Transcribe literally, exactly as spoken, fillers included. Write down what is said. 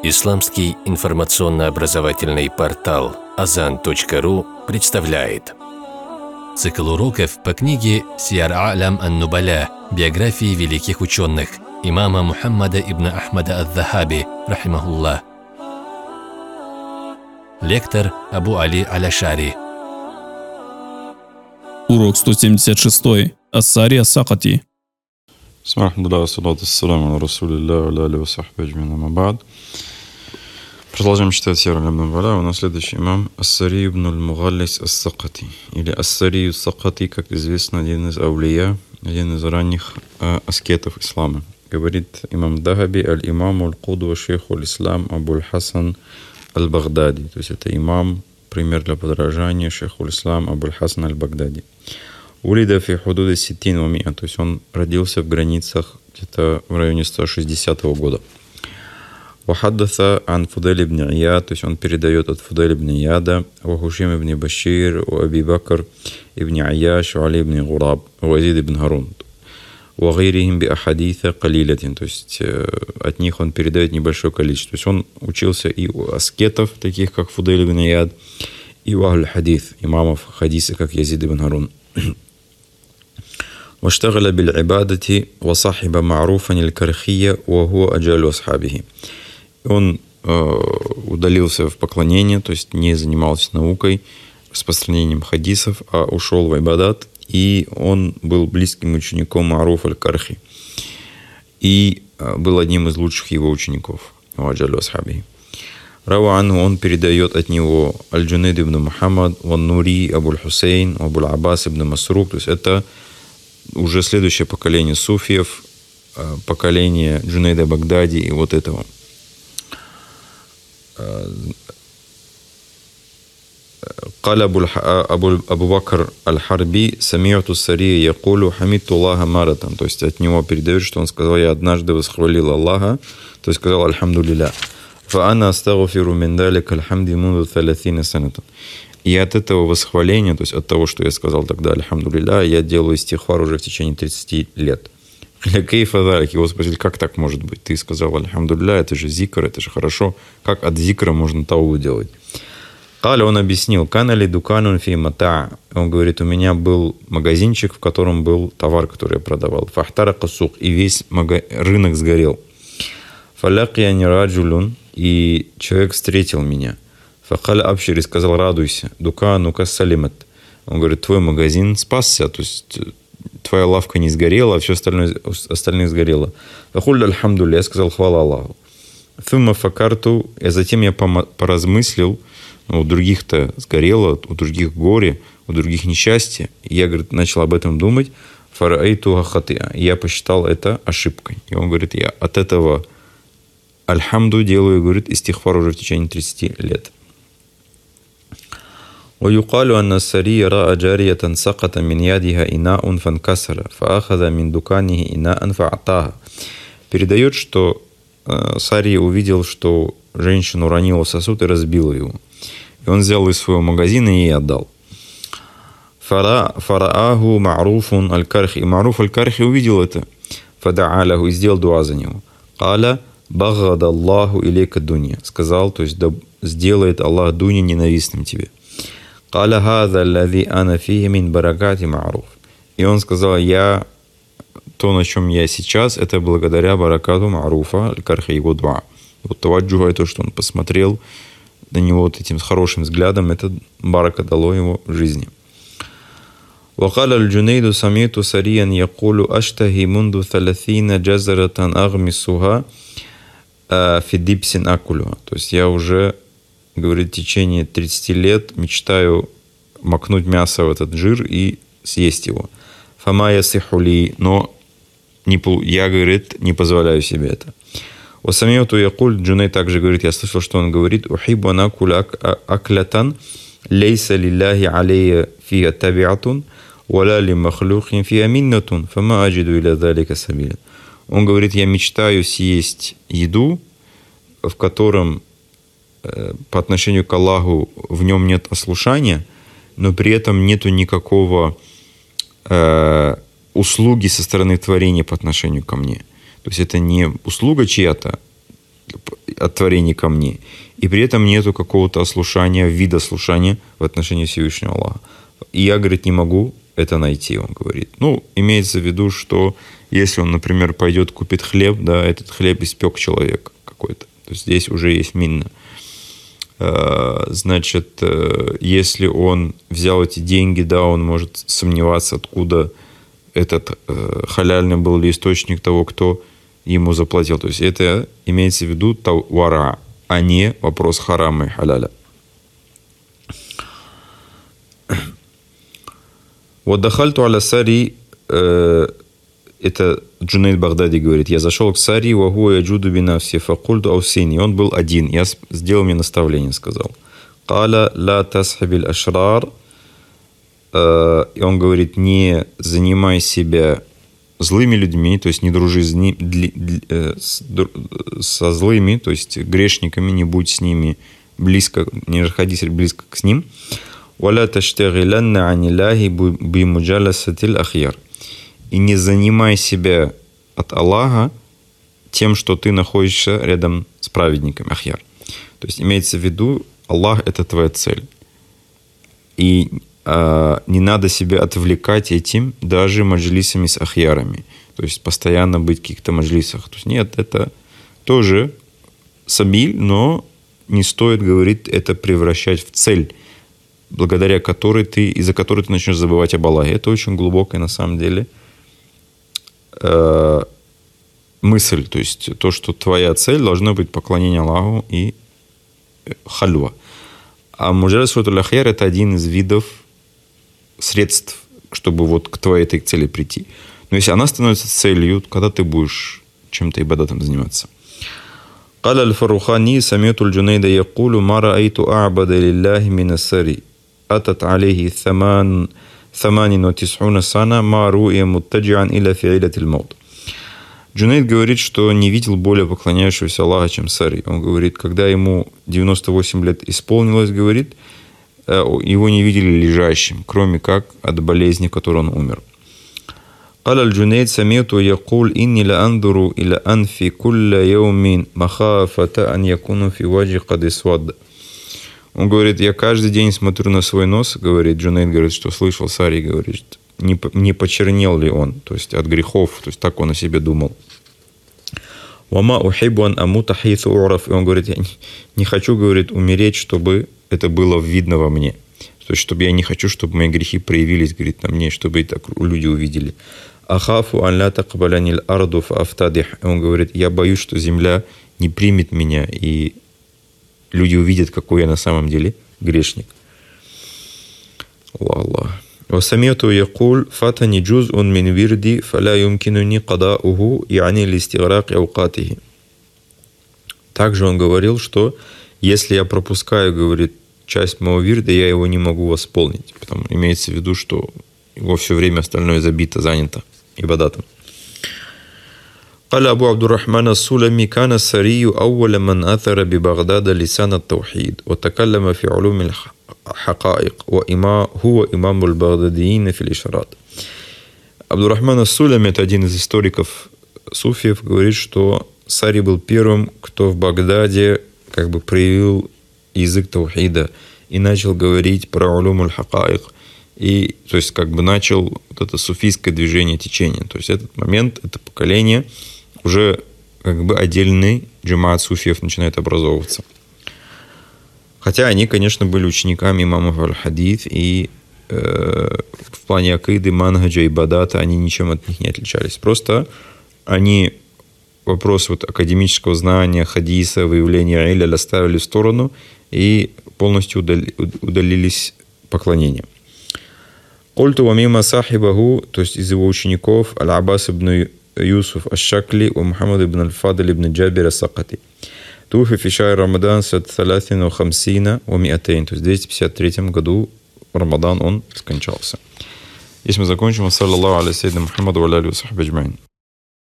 Исламский информационно-образовательный портал азан точка ру представляет цикл уроков по книге «Сияр А'лям ан-Нубаля. Биографии великих ученых» имама Мухаммада ибн Ахмада ад-Дахаби, рахимахуллах. Лектор Абу Али Аль-Ашари. Урок сто семьдесят шесть. Ас-Сари ас-Сакати. Продолжаем читать Сияр А'лям ан-Нубаля. У нас следующий имам Ас-Сари ибн аль-Мугаллис ас-Сакати. Или Ас-Сари ас-Сакати, как известно, один из аулия, один из ранних э, аскетов ислама. Говорит имам Дахаби: аль-имам аль-Кудва шейху аль-Ислам Абу аль-Хасан аль-Багдади. То есть это имам, пример для подражания, шейху аль-Ислам Абу аль-Хасан аль-Багдади. Улида фи худуди ситтин ва миа. То есть он родился в границах где-то в районе сто шестидесятого года. Вахаддаса ан Фудаль ибн Ияд, то есть он передает от Фудаль ибн Ияда, ва Хушим ибн Башир, ва Аби Бакр ибн Аяш, ва Али ибн Гураб, ва Азид ибн Харун, ва гайрихим би ахадиса калилятин, то есть от них он передает небольшое количество. То есть он учился и у аскетов, таких как Фудаль ибн Ияд, и у ахль-хадис, имамов хадиса, как Азид ибн Харун. واشتغل بالعبادة وصاحب معروفا الكرخية وهو أجل أصحابه. Он э, удалился в поклонение, то есть не занимался наукой, распространением хадисов, а ушел в ибадат, и он был близким учеником Маруф аль-Кархи и э, был одним из лучших его учеников. Равану он передает от него Аль-Джунейд ибн Мухаммад, Ван Нури, Абу аль-Хусейн, Абу аль-Аббас ибн Масрук, то есть это уже следующее поколение суфиев, поколение Джунейда Багдади и вот этого. قال أبو أبو أبو بكر الحربي سمعت السري يقول حمدت الله مرة. То есть от него передают, что он сказал: я однажды восхвалил Аллаха, то есть сказал альхамдулилля. فأنا أستغفر من ذلك الحمد منذ ثلاثين سنة. И от этого восхваления, то есть от того, что я сказал тогда альхамдулилля, я делаю истихфар уже в течение тридцати лет. Его спросили: как так может быть? Ты сказал альхамдулилля, это же зикр, это же хорошо. Как от зикра можно таубу делать? Каля, он объяснил: канали дуканун фи мата. Он говорит: у меня был магазинчик, в котором был товар, который я продавал. Фахтара касук, и весь мага... рынок сгорел. Фалякияни раджулун, и человек встретил меня. Факаля абшир, и сказал: радуйся. Дукану кассалимат. Он говорит: твой магазин спасся, то есть твоя лавка не сгорела, а все остальное, остальное сгорело. Фахуль альхамдулилля, я сказал: хвала Аллаху. Фумма факарту, и затем я поразмыслил, ну, у других-то сгорело, у других горе, у других несчастье. И я, говорит, начал об этом думать. Фараайту хатиа, я посчитал это ошибкой. И он говорит: я от этого альхамду делаю, говорит, истихфар уже в течение тридцати лет. ويقال أن السري رأى جارية سقط من يدها إناء فانكسر فأخذ من دكانه إناء فأعطاها. Передает, что э, Сари увидел, что женщина уронила сосуд и разбила его. И он взял из своего магазина и ей отдал. Фарааху Ма'руфун аль-Кархи. И Ма'руф аль-Кархи увидел это. Фада'аляху, и сделал дуа за него. Каля багада Аллаху илейка дунья. Сказал, то есть да сделает Аллах дунья ненавистным тебе. Каля хаза аллази ана фихи мин баракати Ма'руф. И он сказал: я, то, на чем я сейчас, это благодаря баракату Ма'руфа аль-Кархи, его дуа. Вот таваджуха, то, что он посмотрел на него вот этим хорошим взглядом, это барака дало его в жизни. وقال الجنيد سمعت سريا يقول أشتهي منذ ثلاثين جزرة أغمسها في دبس أكلها. То есть я уже, говорит, в течение тридцати лет мечтаю макнуть мясо в этот жир и съесть его. Фама ясиху ли, но не, я, говорит, не позволяю себе это. Васамиоту якуль, Джуней также говорит, я слышал, что он говорит: ухибу анакуля аклятан лейса лилляхи алейя фиа табиатун валя ли махлюхин фиа миннатун фама аджиду иля залика сабиля. Он говорит: я мечтаю съесть еду, в котором э, по отношению к Аллаху в нем нет ослушания, но при этом нету никакого э, услуги со стороны творения по отношению ко мне. То есть это не услуга чья-то, от творений камней. И при этом нету какого-то ослушания, вида слушания в отношении Всевышнего Аллаха. И я, говорит, не могу это найти, он говорит. Ну, имеется в виду, что если он, например, пойдет купит хлеб, да, этот хлеб испек человек какой-то. То есть здесь уже есть минна. Значит, если он взял эти деньги, да, он может сомневаться, откуда этот халяльный был ли источник того, кто ему заплатил. То есть это имеется в виду тавара, а не вопрос харама и халяля. Вот дахальту аля сари, это Джунейд Багдади говорит, я зашел к Сари, вагу я джуду бинавси, факульту аусини. Он был один, я сделал мне наставление, сказал. Каля ла тасхабиль ашрар. И он говорит, не занимай себя злыми людьми, то есть не дружи с ни, с, со злыми, то есть грешниками, не будь с ними близко, не находись близко к ним. Валя таштагиланна анилахи бимуджаласатил ахьяр. И не занимай себя от Аллаха тем, что ты находишься рядом с праведниками, ахьяр. То есть имеется в виду, Аллах – это твоя цель. И э, не надо себя отвлекать этим даже маджлисами с ахьярами. То есть постоянно быть в каких-то маджлисах. То есть нет, это тоже сабиль, но не стоит, говорит, это превращать в цель, благодаря которой ты, из-за которой ты начнешь забывать об Аллахе. Это очень глубокая на самом деле мысль, то есть то, что твоя цель должна быть поклонение Аллаху и хальва. А муджаласатуль ахьяр – это один из видов средств, чтобы вот к твоей этой цели прийти. Но если она становится целью, когда ты будешь чем-то ибадатом заниматься. قال الفروخاني سمعت الجنيد يقول ما رأيت أعبد لله من السر أتت عليه ثمان ثمان وتسعون سنة ما رؤي متجعا إلى فعيلة الموت. Джунейд говорит, что не видел более поклоняющегося Аллаха, чем Сари. Он говорит, когда ему девяносто восемь лет исполнилось, говорит, его не видели лежащим, кроме как от болезни, в которой он умер. قال الجنيد سمعت يقول إني لأنظر إلى أنفي كل يوم مخافة أن يكون في وجهي قد اسود. Он говорит, я каждый день смотрю на свой нос, говорит, Джунейд говорит, что слышал, Сари говорит, не, не почернел ли он, то есть от грехов, то есть так он о себе думал. «Вама ухибу ан амута хейсу у'раф». И он говорит, я не, не хочу, говорит, умереть, чтобы это было видно во мне. То есть, чтобы я не хочу, чтобы мои грехи проявились, говорит, на мне, чтобы и так люди увидели. «Ахафу ан ла такбалянил арду фафтадих». И он говорит, я боюсь, что земля не примет меня, и люди увидят, какой я на самом деле грешник. Аллах, Аллах. وسمعت يقول فاتني جزء من وردي فلا يمكنني قضاؤه يعني لاستغراق أوقاته. Также он говорил, что если я пропускаю, говорит, часть моего вирда, я его не могу восполнить. Потому имеется в виду, что его все время остальное забито, занято ибадатом. قال أبو عبد الرحمن السلمي كان السري أول من أثر ببغداد لسان التوحيد وتكلم في علوم الحقائق وإما هو إمام البغداديين في الإشارات. Абдурахман ас-Сулами, это один из историков суфиев, говорит, что Сари был первым, кто в Багдаде как бы проявил язык таухида и начал говорить про улум аль-хакаик. И, то есть, как бы начал вот это суфийское движение, течение. То есть, этот момент, это поколение, уже как бы отдельный джамаат суфиев начинает образовываться. Хотя они, конечно, были учениками имамов аль-хадис, и э, в плане акиды, манхаджа и бадата они ничем от них не отличались. Просто они вопрос вот академического знания, хадиса, выявления иля оставили в сторону и полностью удали, удалились поклонения. Культу вамима сахибаху, то есть из его учеников, Аль-Аббас ибн Юсуф аш-Шакли и Мухаммад ибн аль-Фадль ибн Джабир ас-Сакати. Туфи фи шахр Рамадан сат саласин ва хамсина ва миатейн. То есть в двести пятьдесят третьем году в Рамадан он скончался. Здесь мы закончим. Саллаллаху аля саййидина Мухаммаду ва аля алихи ва сахбихи аджмаин.